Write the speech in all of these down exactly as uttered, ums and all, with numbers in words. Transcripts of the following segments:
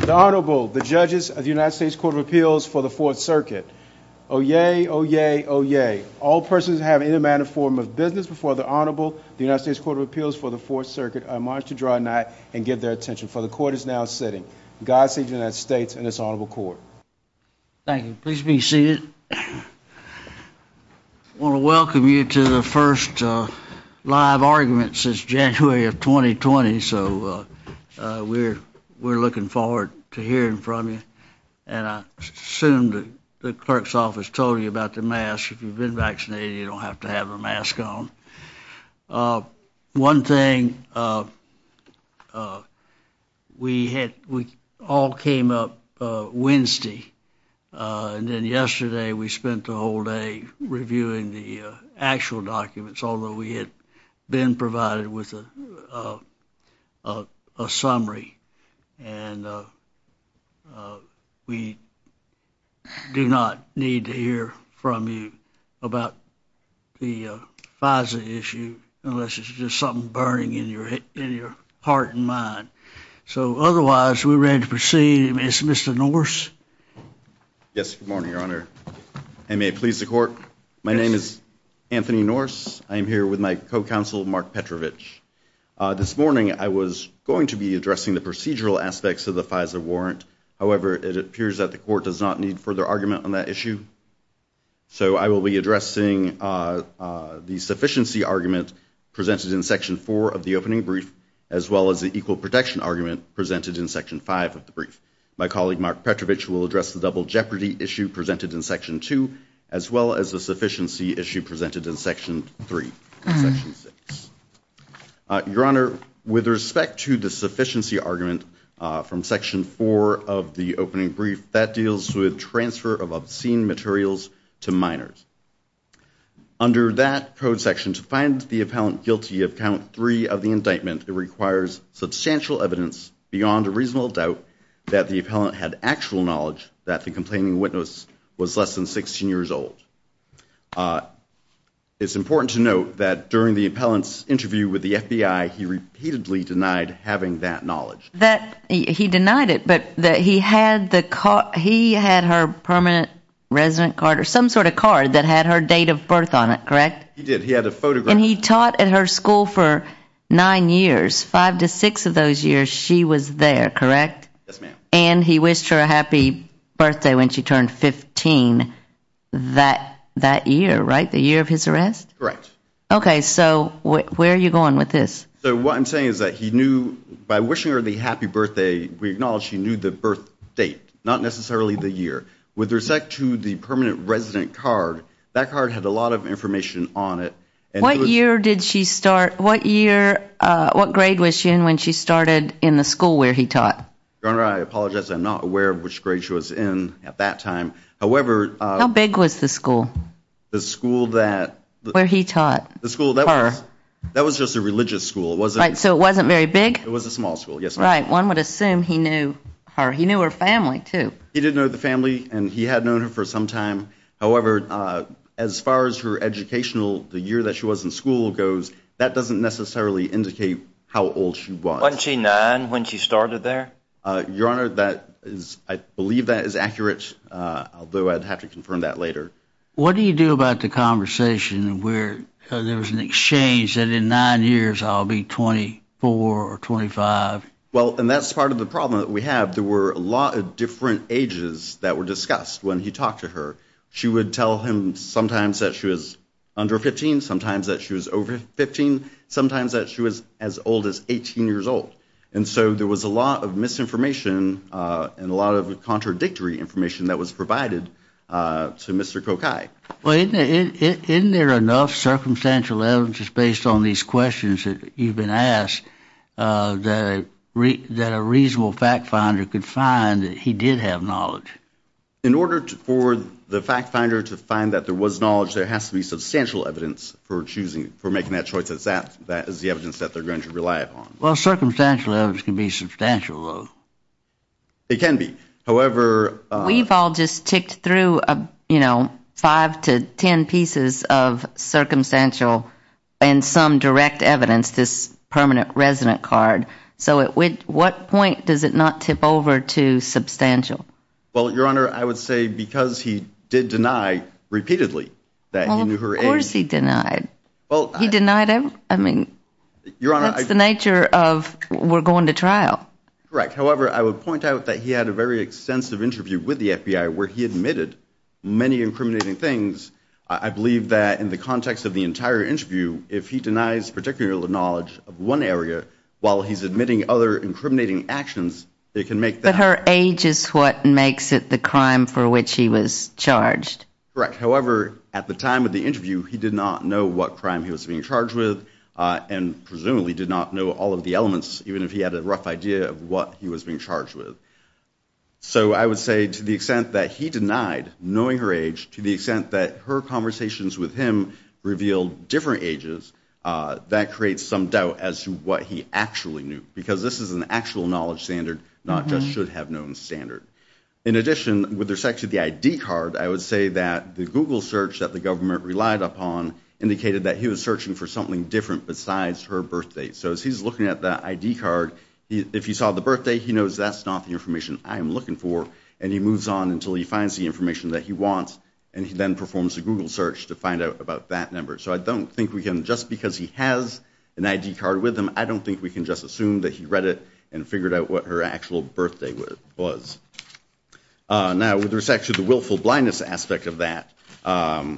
The Honorable, the judges of the United States Court of Appeals for the Fourth Circuit. Oyez, oyez, oyez. All persons who have any manner or form of business before the Honorable, the United States Court of Appeals for the Fourth Circuit are admonished to draw nigh and give their attention, for the court is now sitting. God save the United States and this honorable court. Thank you. Please be seated. I want to welcome you to the first uh, live argument since January of twenty twenty, so uh, uh, we're we're looking forward to hearing from you. And I assume that the clerk's office told you about the mask. If you've been vaccinated, you don't have to have a mask on. Uh, one thing, uh, uh, we had we all came up uh, Wednesday, uh, and then yesterday we spent the whole day reviewing the uh, actual documents, although we had been provided with a a, a, a summary. And uh, uh, we do not need to hear from you about the uh, FISA issue unless it's just something burning in your in your heart and mind. So otherwise, we're ready to proceed. It's Mister Norse. Yes, good morning, Your Honor. And may it please the court, my yes. name is Anthony Norse. I am here with my co-counsel, Mark Petrovich. Uh, this morning, I was going to be addressing the procedural aspects of the FISA warrant. However, it appears that the court does not need further argument on that issue. So I will be addressing uh, uh, the sufficiency argument presented in Section four of the opening brief, as well as the equal protection argument presented in Section five of the brief. My colleague, Mark Petrovich, will address the double jeopardy issue presented in Section two, as well as the sufficiency issue presented in Section three and mm-hmm. Section six. Uh, Your Honor, with respect to the sufficiency argument uh, from Section four of the opening brief, that deals with transfer of obscene materials to minors. Under that code section, to find the appellant guilty of count three of the indictment, it requires substantial evidence beyond a reasonable doubt that the appellant had actual knowledge that the complaining witness was less than sixteen years old. Uh, It's important to note that during the appellant's interview with the F B I, he repeatedly denied having that knowledge. That he denied it, but that he had the car, he had her permanent resident card or some sort of card that had her date of birth on it, correct? He did. He had a photograph. And he taught at her school for nine years. Five to six of those years she was there, correct? Yes, ma'am. And he wished her a happy birthday when she turned fifteen. That. That year, right? The year of his arrest? Correct. Okay, so wh- where are you going with this? So what I'm saying is that he knew, by wishing her the happy birthday, we acknowledge he knew the birth date, not necessarily the year. With respect to the permanent resident card, that card had a lot of information on it. And what it was, year did she start? What year, uh, what grade was she in when she started in the school where he taught? Your Honor, I apologize. I'm not aware of which grade she was in at that time. However, uh, how big was the school? The school that the, where he taught. The school that her. was that was just a religious school. It wasn't right. So it wasn't very big. It was a small school. Yes, ma'am. Right. One would assume he knew her. He knew her family too. He did know the family, and he had known her for some time. However, uh, as far as her educational, the year that she was in school goes, that doesn't necessarily indicate how old she was. Wasn't she nine when she started there? Uh, Your Honor, that is, I believe that is accurate, uh, although I'd have to confirm that later. What do you do about the conversation where uh, there was an exchange that in nine years I'll be twenty-four or twenty-five? Well, and that's part of the problem that we have. There were a lot of different ages that were discussed when he talked to her. She would tell him sometimes that she was under fifteen, sometimes that she was over fifteen, sometimes that she was as old as eighteen years old. And so there was a lot of misinformation uh, and a lot of contradictory information that was provided uh, to Mister Kokai. Well, isn't, it, it, isn't there enough circumstantial evidence just based on these questions that you've been asked uh, that, a re, that a reasonable fact finder could find that he did have knowledge? In order to, for the fact finder to find that there was knowledge, there has to be substantial evidence for choosing, for making that choice. As that that is the evidence that they're going to rely upon. Well, circumstantial evidence can be substantial, though. It can be. However, uh, we've all just ticked through a you know five to ten pieces of circumstantial and some direct evidence. This permanent resident card. So at which, what point does it not tip over to substantial? Well, Your Honor, I would say because he did deny repeatedly that well, he knew her age. Of course he denied. Well, he I, denied every, I mean, Your Honor, that's I, the nature of we're going to trial. Correct. However, I would point out that he had a very extensive interview with the F B I where he admitted many incriminating things. I believe that in the context of the entire interview, if he denies particular knowledge of one area while he's admitting other incriminating actions, it can make that. But her age is what makes it the crime for which he was charged. Correct. However, at the time of the interview, he did not know what crime he was being charged with, uh, and presumably did not know all of the elements, even if he had a rough idea of what he was being charged with. So I would say to the extent that he denied knowing her age, to the extent that her conversations with him revealed different ages, uh, that creates some doubt as to what he actually knew, because this is an actual knowledge standard, not mm-hmm. just should have known standard. In addition, with respect to the I D card, I would say that the Google search that the government relied upon indicated that he was searching for something different besides her birth date. So as he's looking at that I D card, he, if he saw the birthday, he knows that's not the information I am looking for, and he moves on until he finds the information that he wants, and he then performs a Google search to find out about that number. So I don't think we can, just because he has an I D card with him, I don't think we can just assume that he read it and figured out what her actual birthday was. Uh, now, with respect to the willful blindness aspect of that, um,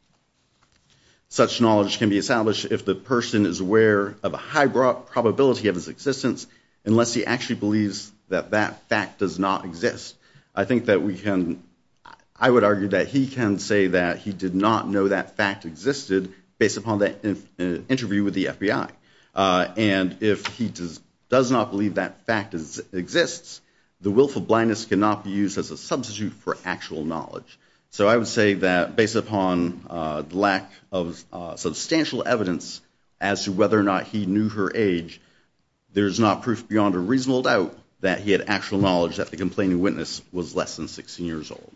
such knowledge can be established if the person is aware of a high probability of its existence, unless he actually believes that that fact does not exist. I think that we can, I would argue that he can say that he did not know that fact existed based upon that in, uh, interview with the F B I. Uh, and if he does, does not believe that fact is, exists, the willful blindness cannot be used as a substitute for actual knowledge. So I would say that based upon uh, the lack of uh, substantial evidence as to whether or not he knew her age, there's not proof beyond a reasonable doubt that he had actual knowledge that the complaining witness was less than sixteen years old.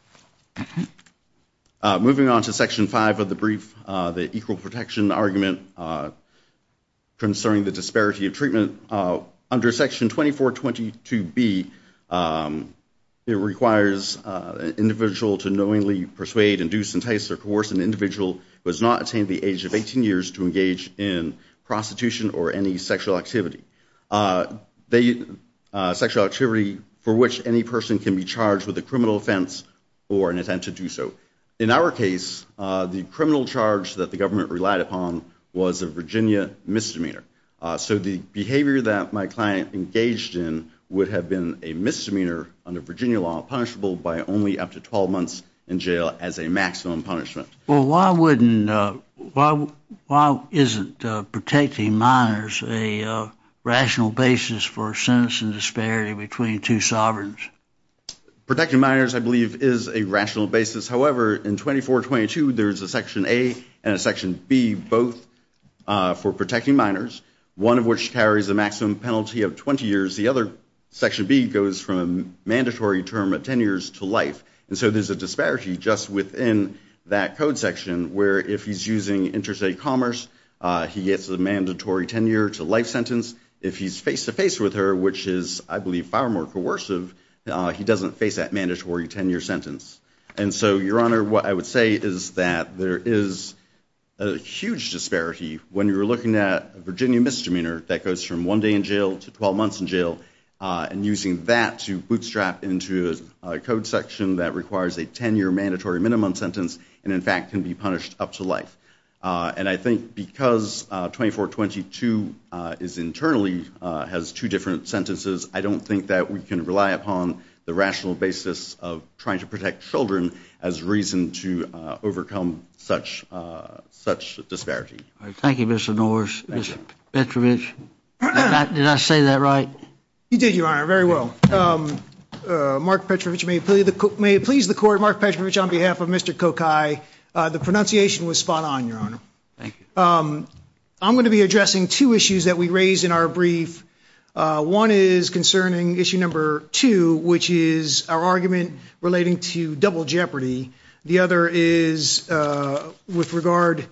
Uh, moving on to Section five of the brief, uh, the equal protection argument uh, concerning the disparity of treatment. Uh, under Section twenty-four twenty-two B, um, it requires uh, an individual to knowingly persuade, induce, entice, or coerce an individual who has not attained the age of eighteen years to engage in prostitution or any sexual activity. Uh, they, uh, sexual activity for which any person can be charged with a criminal offense or an attempt to do so. In our case, uh, the criminal charge that the government relied upon was a Virginia misdemeanor. Uh, so the behavior that my client engaged in would have been a misdemeanor under Virginia law, punishable by only up to twelve months in jail as a maximum punishment. Well, why wouldn't, uh, why, why isn't uh, protecting minors a uh, rational basis for sentencing disparity between two sovereigns? Protecting minors, I believe, is a rational basis. However, in twenty-four twenty-two, there's a Section A and a Section B, both uh, for protecting minors, one of which carries a maximum penalty of twenty years. The other, Section B, goes from a mandatory term of ten years to life. And so there's a disparity just within that code section where if he's using interstate commerce, uh, he gets a mandatory ten-year to life sentence. If he's face-to-face with her, which is, I believe, far more coercive, uh, he doesn't face that mandatory ten-year sentence. And so, Your Honor, what I would say is that there is a huge disparity when you're looking at a Virginia misdemeanor that goes from one day in jail to twelve months in jail, uh, and using that to bootstrap into a, a code section that requires a ten-year mandatory minimum sentence and, in fact, can be punished up to life. Uh, and I think because uh, twenty-four twenty-two uh, is internally, uh, has two different sentences, I don't think that we can rely upon the rational basis of trying to protect children as reason to uh, overcome such uh, such disparity. All right, thank you, Mister Norris. Mister Petrovich, did I, did I say that right? You did, Your Honor, very well. Um, uh, Mark Petrovich, may it, please the, may it please the court, Mark Petrovich on behalf of Mister Kokai. Uh, the pronunciation was spot on, Your Honor. Thank you. Um, I'm going to be addressing two issues that we raised in our brief. Uh, one is concerning issue number two, which is our argument relating to double jeopardy. The other is uh, with regard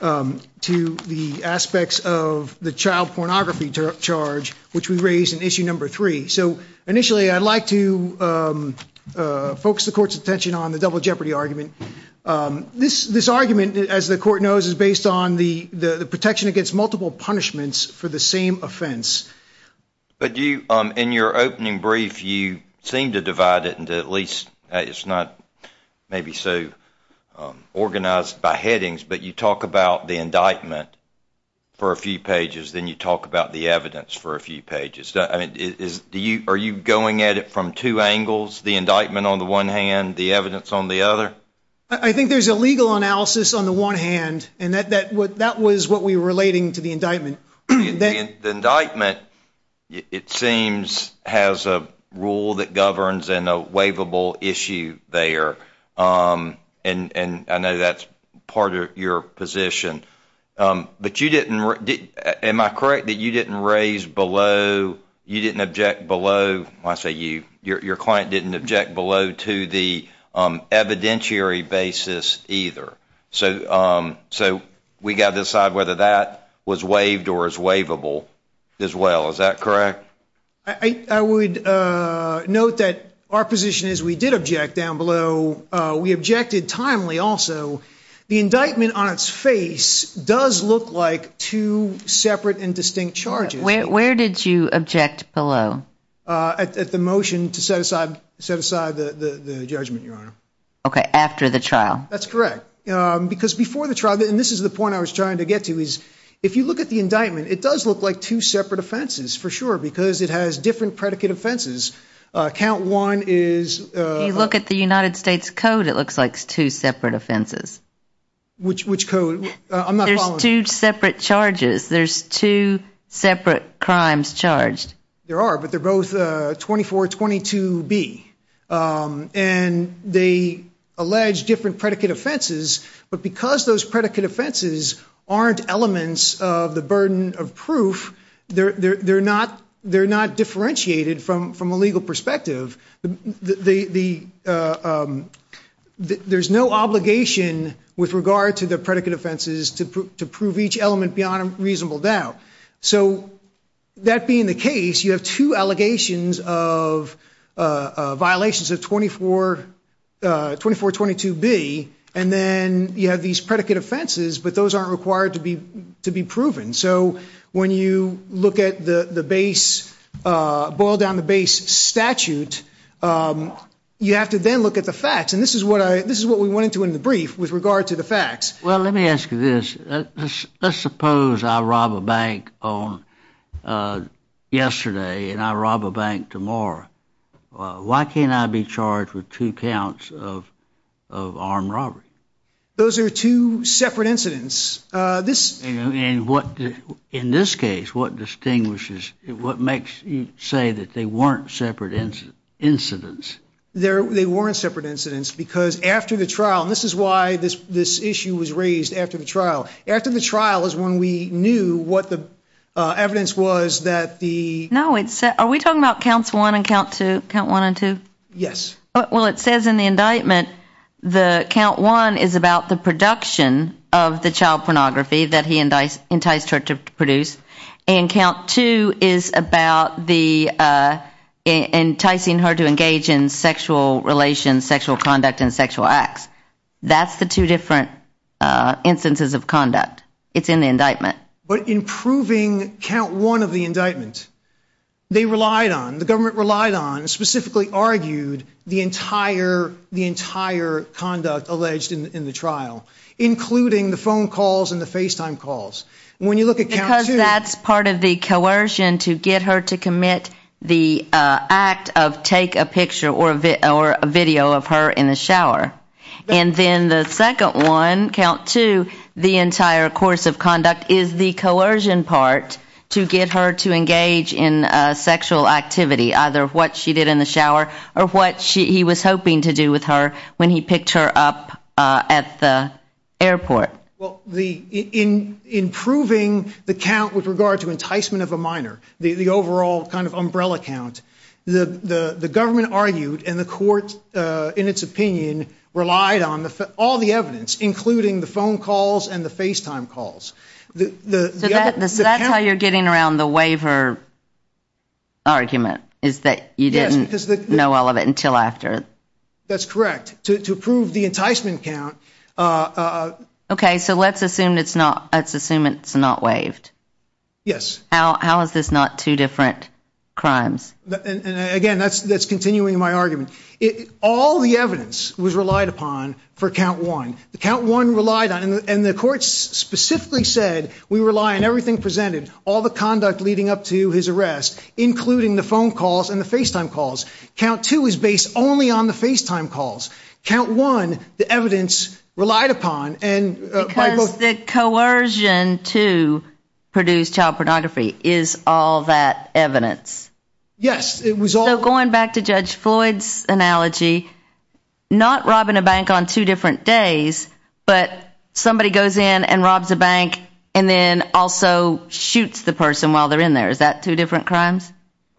um, to the aspects of the child pornography ter- charge, which we raised in issue number three. So initially, I'd like to um, uh, focus the court's attention on the double jeopardy argument. Um, this this argument, as the court knows, is based on the, the, the protection against multiple punishments for the same offense. But you, um, in your opening brief, you seem to divide it into at least, uh, it's not maybe so um, organized by headings, but you talk about the indictment for a few pages, then you talk about the evidence for a few pages. I mean, is do you are you going at it from two angles? The indictment on the one hand, the evidence on the other? I think there's a legal analysis on the one hand, and that that what that was what we were relating to the indictment. the, that, the indictment, it seems, has a rule that governs and a waivable issue there, um, and and I know that's part of your position. Um, but you didn't. Did, am I correct that you didn't raise below? You didn't object below. Well, I say you. Your your client didn't object below to the um, evidentiary basis either. So um, so we got to decide whether that was waived or is waivable as well. Is that correct? I, I would uh, note that our position is we did object down below. Uh, we objected timely also. The indictment on its face does look like two separate and distinct charges. Where where did you object below? Uh, at, at the motion to set aside set aside the, the, the judgment, Your Honor. Okay, after the trial. That's correct. Um, because before the trial, and this is the point I was trying to get to, is if you look at the indictment, it does look like two separate offenses, for sure, because it has different predicate offenses. Uh, count one is... Uh, if you look at the United States Code, it looks like two separate offenses. Which which code? Uh, I'm not There's following. two separate charges. There's two separate crimes charged. There are, but they're both uh, twenty-four twenty-two B. Um, and they allege different predicate offenses, but because those predicate offenses aren't elements of the burden of proof, they're they're they're not they're not differentiated from, from a legal perspective. The the the, the uh, um, the, there's no obligation with regard to the predicate offenses to pr- to prove each element beyond a reasonable doubt. So that being the case, you have two allegations of uh, uh, violations of twenty-four twenty-two B, and then you have these predicate offenses, but those aren't required to be to be proven. So when you look at the the base, uh, boil down the base statute, um, you have to then look at the facts, and this is what I this is what we went into in the brief with regard to the facts. Well, let me ask you this: let's, let's suppose I rob a bank on uh, yesterday, and I rob a bank tomorrow. Uh, why can't I be charged with two counts of of armed robbery? Those are two separate incidents. Uh, this and, and what in this case, what distinguishes, what makes you say that they weren't separate inc- incidents? There, they weren't separate incidents because after the trial, and this is why this this issue was raised after the trial. After the trial is when we knew what the uh, evidence was that the. No, it's. Are we talking about counts one and count two? Count one and two? Yes. Well, it says in the indictment, the count one is about the production of the child pornography that he enticed, enticed her to produce, and count two is about the. Uh, enticing her to engage in sexual relations, sexual conduct, and sexual acts. That's the two different uh, instances of conduct. It's in the indictment. But in proving count one of the indictment, they relied on, the government relied on, specifically argued the entire the entire conduct alleged in, in the trial, including the phone calls and the FaceTime calls. And when you look at count because two, that's part of the coercion to get her to commit the uh, act of take a picture or a, vi- or a video of her in the shower. And then the second one, count two, the entire course of conduct is the coercion part to get her to engage in uh, sexual activity, either what she did in the shower or what she, he was hoping to do with her when he picked her up uh, at the airport. Well, the in in proving the count with regard to enticement of a minor, the, the overall kind of umbrella count, the, the, the government argued and the court, uh, in its opinion, relied on the, all the evidence, including the phone calls and the FaceTime calls. The, the, so the that, other, so that's how you're getting around the waiver argument, is that you yes, didn't the, the, know all of it until after. That's correct. To, to prove the enticement count. Uh, uh, okay, so let's assume it's not. Let's assume it's not waived. Yes. How how is this not two different crimes? And, and again, that's that's continuing my argument. It, all the evidence was relied upon for count one. The count one relied on, and the, and the courts specifically said we rely on everything presented, all the conduct leading up to his arrest, including the phone calls and the FaceTime calls. Count two is based only on the FaceTime calls. Count one, the evidence relied upon, and uh, because by both the coercion to produce child pornography is all that evidence. Yes, it was all. So going back to Judge Floyd's analogy, not robbing a bank on two different days, but somebody goes in and robs a bank and then also shoots the person while they're in there. Is that two different crimes?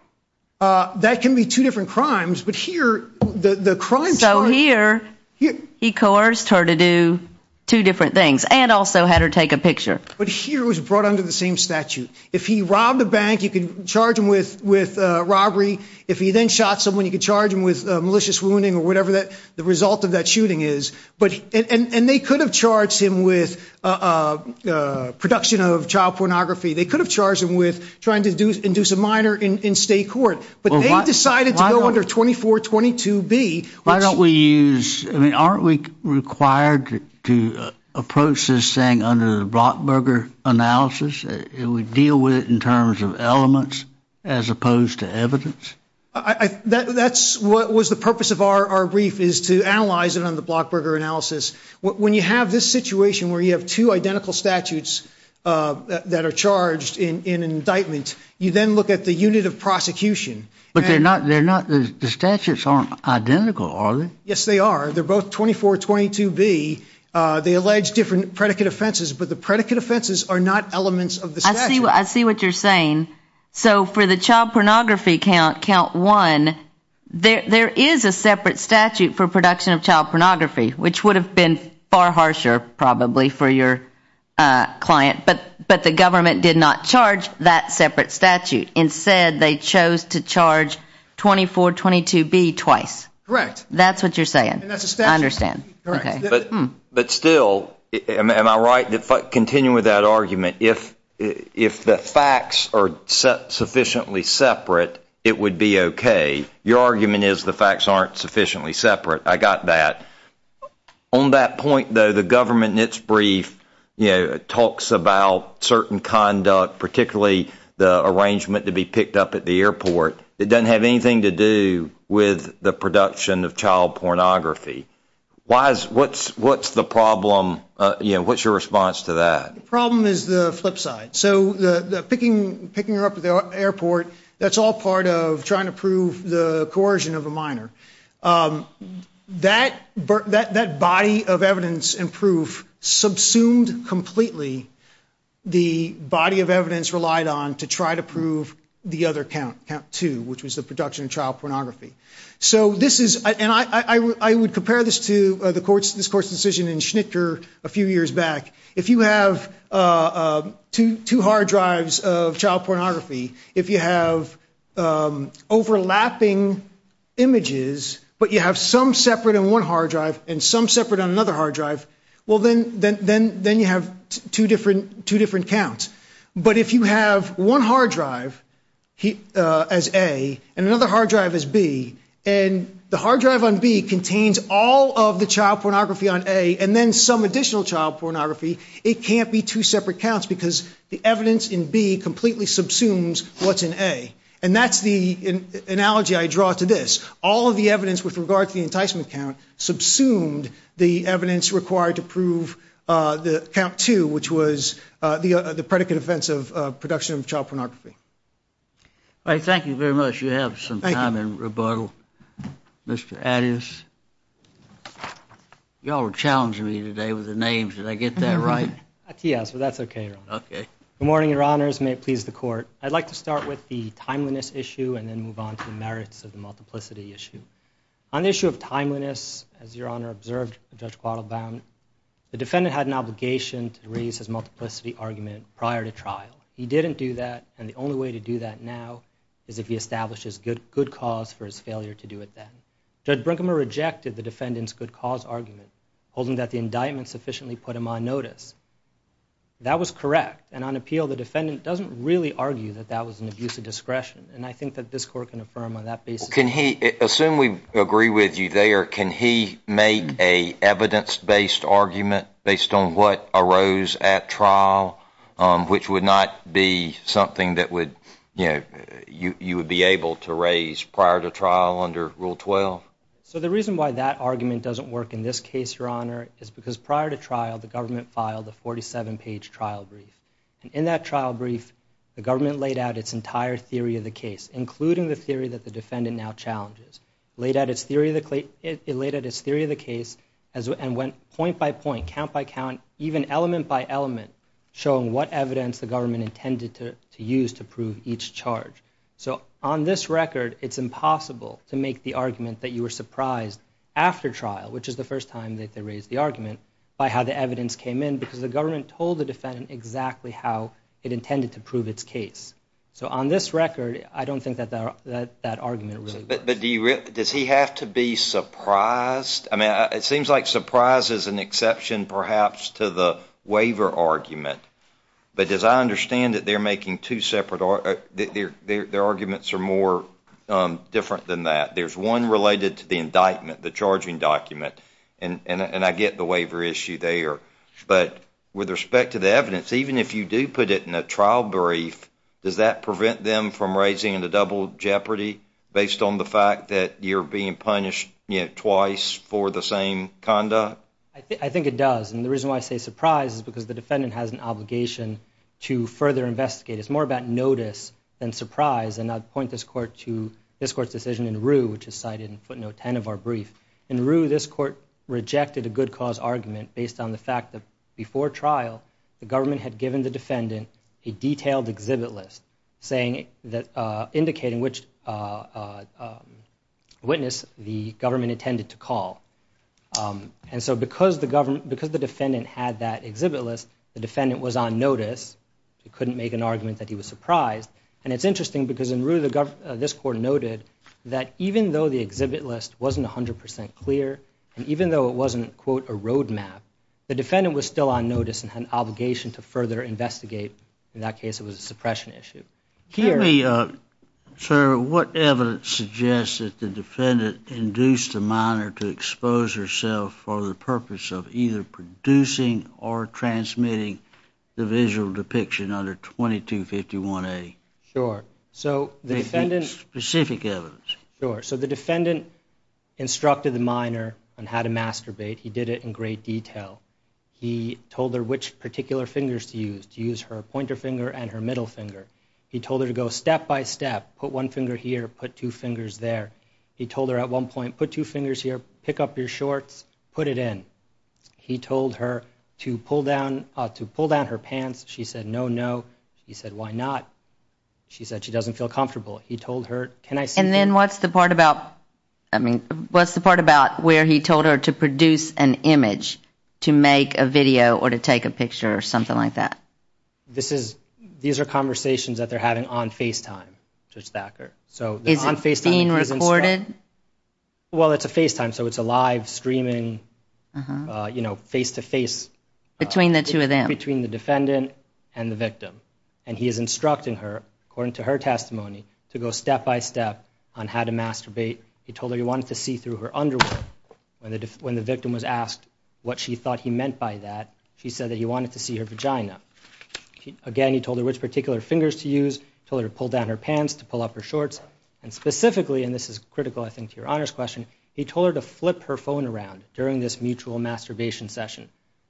Uh, that can be two different crimes, but here, the, the crime So charge, here, here, he coerced her to do two different things and also had her take a picture. But here it was brought under the same statute. If he robbed a bank, you could charge him with, with uh, robbery. If he then shot someone, you could charge him with uh, malicious wounding or whatever that the result of that shooting is. But and, and, and they could have charged him with uh, uh, uh, production of child pornography. They could have charged him with trying to induce, induce a minor in, in state court. But well, they why, decided to go under twenty-four twenty-two B. Why don't we use, I mean, aren't we required to, to uh, approach this thing under the Blockberger analysis? Uh, we deal with it in terms of elements as opposed to evidence? I, I, that, that's what was the purpose of our, our brief, is to analyze it on the Blockberger analysis. When you have this situation where you have two identical statutes uh, that, that are charged in, in an indictment, you then look at the unit of prosecution. But they're not, they're not, the, the statutes aren't identical, are they? Yes, they are. They're both twenty-four twenty-two B. Uh, they allege different predicate offenses, but the predicate offenses are not elements of the statute. I see what, I see what you're saying. So for the child pornography count, count one, there there is a separate statute for production of child pornography, which would have been far harsher probably for your uh, client, but but the government did not charge that separate statute. Instead, they chose to charge twenty-four twenty-two B twice. Correct. That's what you're saying. And that's a statute. I understand. Correct. Okay. But Hmm. but still, am, am I right that continuing with that argument, if if the facts are se- sufficiently separate, it would be okay? Your argument is the facts aren't sufficiently separate. I got that. On that point, though, the government in its brief, you know, talks about certain conduct, particularly the arrangement to be picked up at the airport, that doesn't have anything to do with the production of child pornography. Why is what's what's the problem? Uh, you know, what's your response to that? The problem is the flip side. So the, the picking picking her up at the airport, that's all part of trying to prove the coercion of a minor. Um, that that that body of evidence and proof subsumed completely the body of evidence relied on to try to prove the other count, count two, which was the production of child pornography. So this is, and I, I, I would compare this to uh, the court's, this court's decision in Schnitker a few years back. If you have uh, uh, two, two hard drives of child pornography, if you have um, overlapping images, but you have some separate on one hard drive and some separate on another hard drive, well, then, then, then, then you have t- two different, two different counts. But if you have one hard drive he, uh, as A and another hard drive as B, and the hard drive on B contains all of the child pornography on A and then some additional child pornography, it can't be two separate counts because the evidence in B completely subsumes what's in A. And that's the in, analogy I draw to this. All of the evidence with regard to the enticement count subsumed the evidence required to prove uh, the count two, which was uh, the, uh, the predicate offense of uh, production of child pornography. All right, thank you very much. You have some Thank time you. in rebuttal. Mister Adius, y'all were challenging me today with the names. Did I get that right? Yes, but that's okay, Your Honor. Okay. Good morning, Your Honors. May it please the Court. I'd like to start with the timeliness issue and then move on to the merits of the multiplicity issue. On the issue of timeliness, as Your Honor observed, Judge Quattlebaum, the defendant had an obligation to raise his multiplicity argument prior to trial. He didn't do that, and the only way to do that now is if he establishes good, good cause for his failure to do it then. Judge Brinkema rejected the defendant's good cause argument, holding that the indictment sufficiently put him on notice. That was correct, and on appeal, the defendant doesn't really argue that that was an abuse of discretion, and I think that this court can affirm on that basis. Can he, assume we agree with you there, can he make a evidence-based argument based on what arose at trial, um, which would not be something that would, you know, you, you would be able to raise prior to trial under Rule twelve? So the reason why that argument doesn't work in this case, Your Honor, is because prior to trial, the government filed a forty-seven page trial brief. And in that trial brief, the government laid out its entire theory of the case, including the theory that the defendant now challenges. It laid out its theory of the, it, it laid out its theory of the case as, and went point by point, count by count, even element by element, showing what evidence the government intended to, to use to prove each charge. So on this record, it's impossible to make the argument that you were surprised after trial, which is the first time that they raised the argument, by how the evidence came in, because the government told the defendant exactly how it intended to prove its case. So on this record, I don't think that that, that, that argument really works. But, but do you re- does he have to be surprised? I mean, it seems like surprise is an exception perhaps to the waiver argument. But as I understand it, they're making two separate uh, their, their, their arguments are more um, different than that. There's one related to the indictment, the charging document, and, and, and I get the waiver issue there. But with respect to the evidence, even if you do put it in a trial brief, does that prevent them from raising a double jeopardy based on the fact that you're being punished, you know, twice for the same conduct? I, th- I think it does, and the reason why I say surprise is because the defendant has an obligation to further investigate. It's more about notice than surprise, and I'd point this court to this court's decision in Rue, which is cited in footnote ten of our brief. In Rue, this court rejected a good cause argument based on the fact that before trial, the government had given the defendant a detailed exhibit list, saying that uh, indicating which uh, uh, um, witness the government intended to call. Um, and so because the government, because the defendant had that exhibit list, the defendant was on notice. He couldn't make an argument that he was surprised. And it's interesting because in Rue, the gov- uh, this court noted that even though the exhibit list wasn't one hundred percent clear, and even though it wasn't, quote, a roadmap, the defendant was still on notice and had an obligation to further investigate. In that case, it was a suppression issue. Here, Tell me, uh, sir, what evidence suggests that the defendant induced the minor to expose herself for the purpose of either producing or transmitting the visual depiction under twenty-two fifty-one A? Sure. So the Make defendant... Specific evidence. Sure. So the defendant instructed the minor on how to masturbate. He did it in great detail. He told her which particular fingers to use, to use her pointer finger and her middle finger. He told her to go step by step, put one finger here, put two fingers there. He told her at one point, put two fingers here, pick up your shorts, put it in. He told her to pull down uh, to pull down her pants. She said, no, no. He said, why not? She said she doesn't feel comfortable. He told her, can I see And then things? what's the part about, I mean, what's the part about where he told her to produce an image, to make a video or to take a picture or something like that? This is, these are conversations that they're having on FaceTime, Judge Thacker. So they're Is on it FaceTime. being and he's recorded? instru- Well, it's a FaceTime, so it's a live streaming, Uh-huh. uh, you know, face-to-face. Between uh, the two of them? Between the defendant and the victim. And he is instructing her, according to her testimony, to go step by step on how to masturbate. He told her he wanted to see through her underwear. When the def- when the victim was asked what she thought he meant by that, she said that he wanted to see her vagina. He, again, he told her which particular fingers to use, told her to pull down her pants, to pull up her shorts, and specifically, and this is critical, I think, to your Honor's question, he told her to flip her phone around during this mutual masturbation session.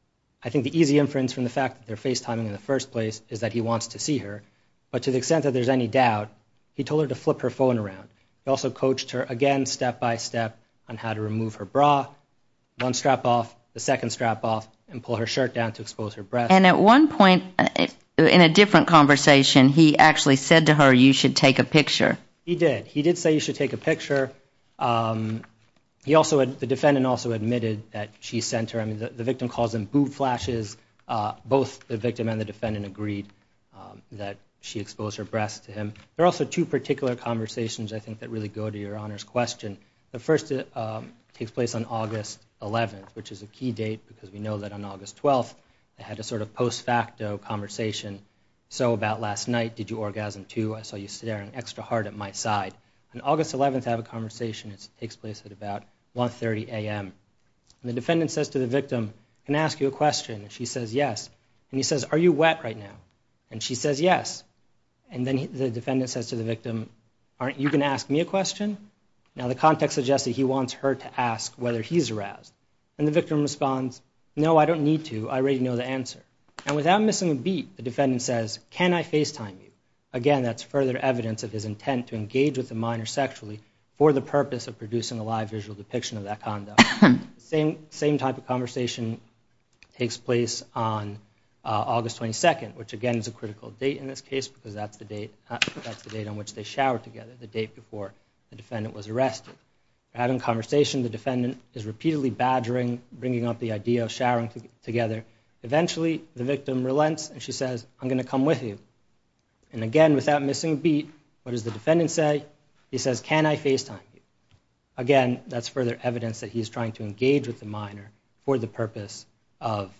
I think the easy inference from the fact that they're FaceTiming in the first place is that he wants to see her, but to the extent that there's any doubt, he told her to flip her phone around. He also coached her, again, step by step, on how to remove her bra, one strap off, the second strap off, and pull her shirt down to expose her breasts. And at one point, in a different conversation, he actually said to her, you should take a picture. He did. He did say you should take a picture. Um, he also had, the defendant also admitted that she sent her. I mean, the, the victim calls them boob flashes. Uh, both the victim and the defendant agreed um, that she exposed her breasts to him. There are also two particular conversations, I think, that really go to Your Honor's question. The first um, takes place on August eleventh, which is a key date because we know that on August twelfth, they had a sort of post facto conversation. So about last night, did you orgasm too? I saw you staring extra hard at my side. On August eleventh, they have a conversation. It takes place at about one thirty a.m. And the defendant says to the victim, can I ask you a question? And she says, yes. And he says, are you wet right now? And she says, yes. And then he, the defendant says to the victim, aren't you going to ask me a question? Now, the context suggests that he wants her to ask whether he's aroused. And the victim responds, no, I don't need to. I already know the answer. And without missing a beat, the defendant says, can I FaceTime you? Again, that's further evidence of his intent to engage with the minor sexually for the purpose of producing a live visual depiction of that conduct. same, same type of conversation takes place on uh, August twenty-second, which again is a critical date in this case because that's the date uh, that's the date on which they showered together, the date before the defendant was arrested. They're having a conversation. The defendant is repeatedly badgering, bringing up the idea of showering to- together. Eventually, the victim relents and she says, I'm going to come with you. And again, without missing a beat, what does the defendant say? He says, can I FaceTime you? Again, that's further evidence that he's trying to engage with the minor for the purpose of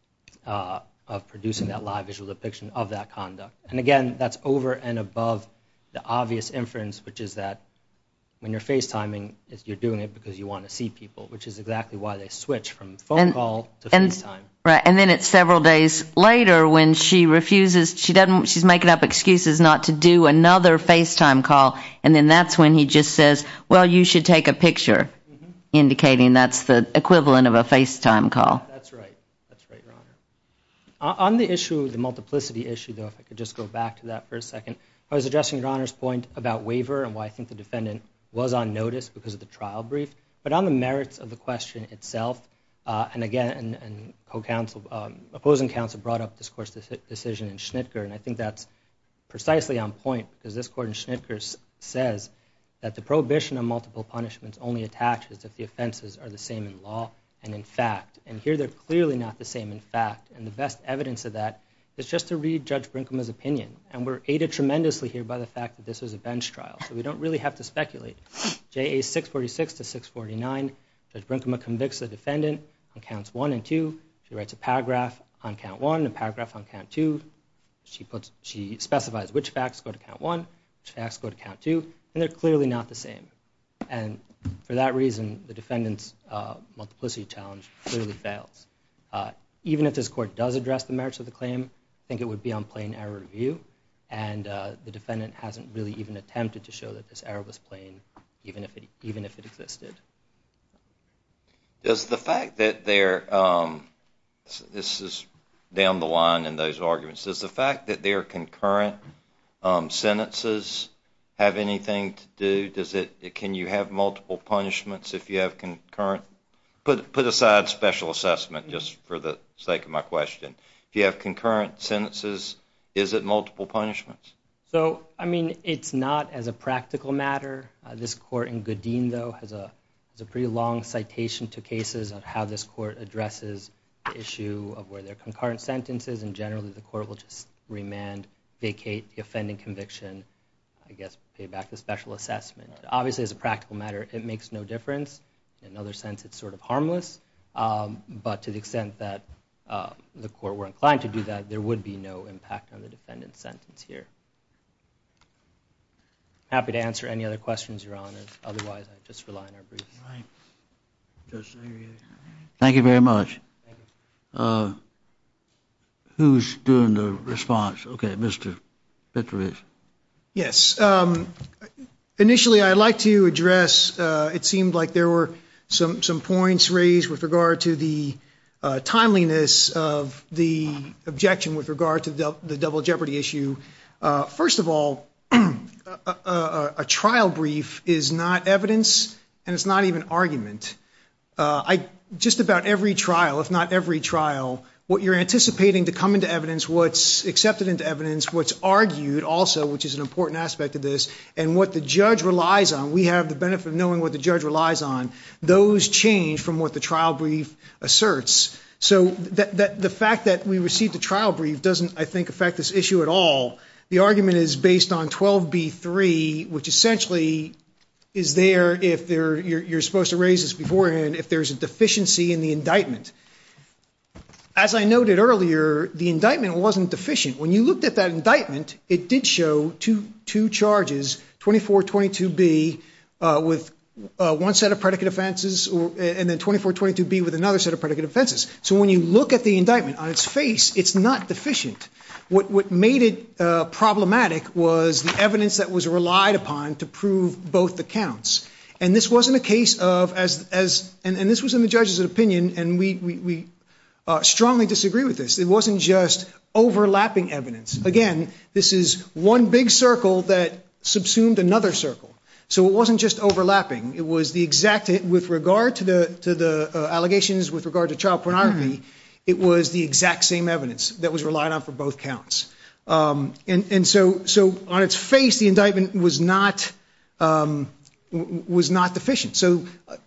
uh, of producing that live visual depiction of that conduct. And again, that's over and above the obvious inference, which is that when you're FaceTiming, is you're doing it because you want to see people, which is exactly why they switch from phone And- call to and- FaceTime. Right, and then it's several days later when she refuses, she doesn't, she's making up excuses not to do another FaceTime call, and then that's when he just says, well, you should take a picture, mm-hmm. indicating that's the equivalent of a FaceTime call. That's right. That's right, Your Honor. On on the issue, the multiplicity issue, though, if I could just go back to that for a second, I was addressing Your Honor's point about waiver and why I think the defendant was on notice because of the trial brief. But on the merits of the question itself, uh, and again, and, and co-counsel, um, opposing counsel brought up this court's deci- decision in Schnitger, and I think that's precisely on point because this court in Schnitger s- says that the prohibition of multiple punishments only attaches if the offenses are the same in law and in fact. And here they're clearly not the same in fact. And the best evidence of that is just to read Judge Brinkema's opinion. And we're aided tremendously here by the fact that this was a bench trial. So we don't really have to speculate. J A six forty-six to six forty-nine, Judge Brinkema convicts the defendant on counts one and two. She writes a paragraph on count one, a paragraph on count two. She puts, she specifies which facts go to count one, which facts go to count two, and they're clearly not the same. And for that reason, the defendant's uh, multiplicity challenge clearly fails. Uh, even if this court does address the merits of the claim, I think it would be on plain error review, and uh, the defendant hasn't really even attempted to show that this error was plain, even if it even if it existed. Does the fact that they're, um, this is down the line in those arguments, does the fact that they're concurrent um, sentences have anything to do? Does it, can you have multiple punishments if you have concurrent? Put, put aside special assessment just for the sake of my question. If you have concurrent sentences, is it multiple punishments? So, I mean, it's not as a practical matter. Uh, this court in Godin, though, has a has a pretty long citation to cases on how this court addresses the issue of where there are concurrent sentences, and generally the court will just remand, vacate the offending conviction, I guess pay back the special assessment. Obviously, as a practical matter, it makes no difference. In another sense, it's sort of harmless. Um, but to the extent that uh, the court were inclined to do that, there would be no impact on the defendant's sentence here. Happy to answer any other questions, Your Honor. Otherwise, I just rely on our briefs. Right. Just, thank you very much. Thank you. Uh, who's doing the response? Okay, Mister Petrovich. Yes. Um, initially, I'd like to address, uh, it seemed like there were some, some points raised with regard to the uh, timeliness of the objection with regard to the, the double jeopardy issue. Uh, first of all, a, a, a trial brief is not evidence, and it's not even argument. Uh, I just about every trial, if not every trial, what you're anticipating to come into evidence, what's accepted into evidence, what's argued also, which is an important aspect of this, and what the judge relies on. We have the benefit of knowing what the judge relies on. Those change from what the trial brief asserts. So that, that the fact that we received a trial brief doesn't, I think, affect this issue at all. The argument is based on twelve B three, which essentially is there if there, you're, you're supposed to raise this beforehand if there's a deficiency in the indictment. As I noted earlier, the indictment wasn't deficient. When you looked at that indictment, it did show two two charges, twenty-four twenty-two B uh, with uh, one set of predicate offenses, or, and then twenty-four twenty-two B with another set of predicate offenses. So when you look at the indictment on its face, it's not deficient. What, what made it uh, problematic was the evidence that was relied upon to prove both the counts. And this wasn't a case of, as, as and, and this was in the judge's opinion, and we, we, we uh, strongly disagree with this. It wasn't just overlapping evidence. Again, this is one big circle that subsumed another circle. So it wasn't just overlapping. It was the exact, with regard to the, to the uh, allegations with regard to child pornography, mm-hmm. It was the exact same evidence that was relied on for both counts. Um, and, and so, so on its face, the indictment was not, um, w- was not deficient. So uh,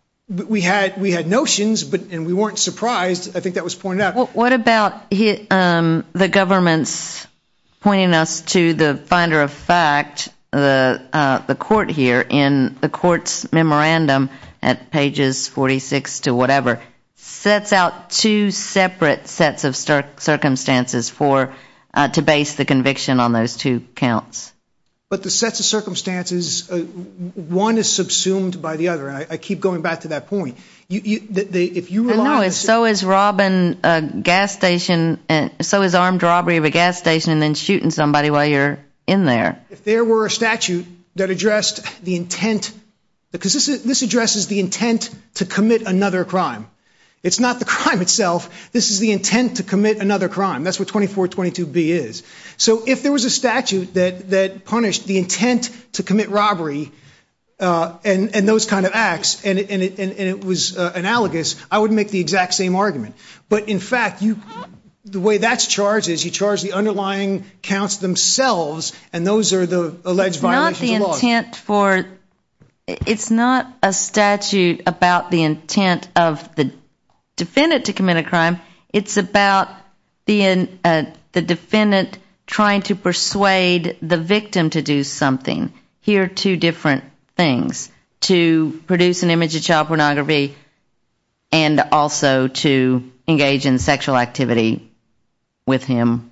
we had, we had notions, but, and we weren't surprised. I think that was pointed out. Well, what about he, um, the government's pointing us to the finder of fact, the, uh, the court here in the court's memorandum at pages forty-six to whatever, sets out two separate sets of cir- circumstances for uh, to base the conviction on those two counts. But the sets of circumstances, uh, one is subsumed by the other. And I, I keep going back to that point. You, you, the, the, if you rely I know, on so is robbing a gas station, and so is armed robbery of a gas station and then shooting somebody while you're in there. If there were a statute that addressed the intent, because this, is, this addresses the intent to commit another crime. It's not the crime itself. This is the intent to commit another crime. That's what twenty-four twenty-two B is. So if there was a statute that, that punished the intent to commit robbery uh, and, and those kind of acts, and it, and it, and, and it was uh, analogous, I would make the exact same argument. But in fact, you, the way that's charged is you charge the underlying counts themselves, and those are the alleged violations of law. Not the intent for, it's not a statute about the intent of the defendant to commit a crime. It's about the uh, the defendant trying to persuade the victim to do something. Here are two different things: to produce an image of child pornography and also to engage in sexual activity with him.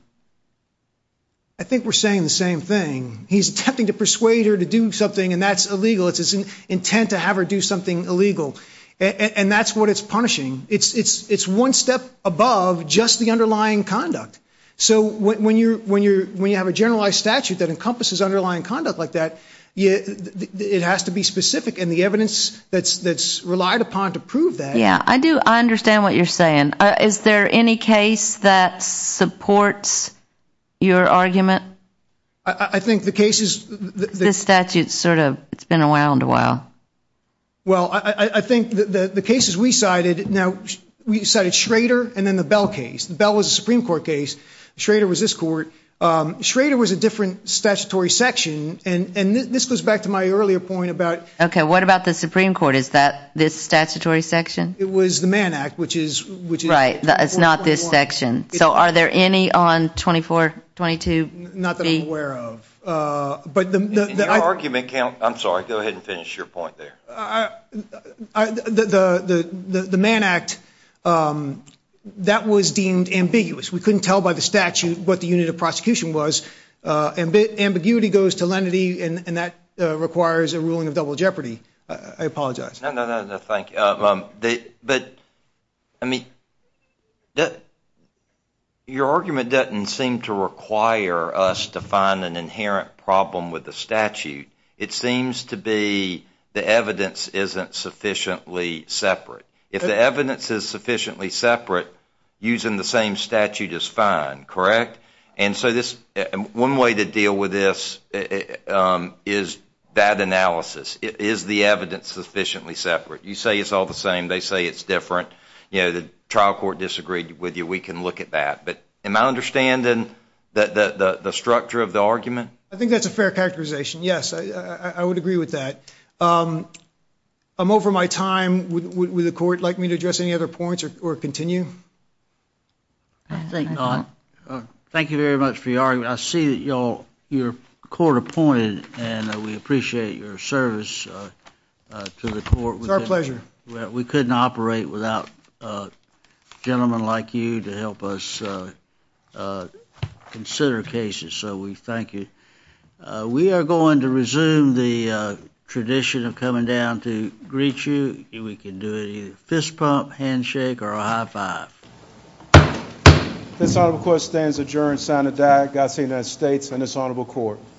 I think we're saying the same thing. He's attempting to persuade her to do something, and that's illegal. It's his intent to have her do something illegal. And, and that's what it's punishing. It's it's it's one step above just the underlying conduct. So when, when you're when you're when you have a generalized statute that encompasses underlying conduct like that, you, it has to be specific, and the evidence that's that's relied upon to prove that. Yeah, I do. I understand what you're saying. Uh, is there any case that supports your argument? I, I think the cases. The, the, this statute's sort of it's been around a while. Well, I, I think the, the, the cases we cited, now we cited Schrader and then the Bell case. The Bell was a Supreme Court case. Schrader was this court. Um, Schrader was a different statutory section, and, and th- this goes back to my earlier point about... Okay, what about the Supreme Court? Is that this statutory section? It was the Mann Act, which is... which is right, it's not this section. It's, so are there any on twenty-four twenty-two B? Not that I'm aware of. Uh, but the, the, in the your I, argument count, I'm sorry, go ahead and finish your point there. I, I, the, the, the, the Mann Act, um, that was deemed ambiguous. We couldn't tell by the statute what the unit of prosecution was. Uh, ambi- ambiguity goes to lenity, and, and that uh, requires a ruling of double jeopardy. I, I apologize. No, no, no, no, thank you. Um, um, the, but, I mean, that, your argument doesn't seem to require us to find an inherent problem with the statute. It seems to be the evidence isn't sufficiently separate. If the evidence is sufficiently separate, using the same statute is fine, correct? And so this, one way to deal with this um, is that analysis. Is the evidence sufficiently separate? You say it's all the same. They say it's different. you know, the trial court disagreed with you, we can look at that. But am I understanding the, the, the, the structure of the argument? I think that's a fair characterization. Yes, I, I, I would agree with that. Um, I'm over my time. Would, would, would the court like me to address any other points or, or continue? I think not. Uh, thank you very much for your argument. I see that y'all, you're court appointed, and uh, we appreciate your service uh, uh, to the court. It's our pleasure. We, we couldn't operate without uh, gentlemen like you to help us uh, uh, consider cases, so we thank you. Uh, we are going to resume the uh, tradition of coming down to greet you. We can do it either fist pump, handshake, or a high five. This honorable court stands adjourned, signed and died. God save the United States and this honorable court.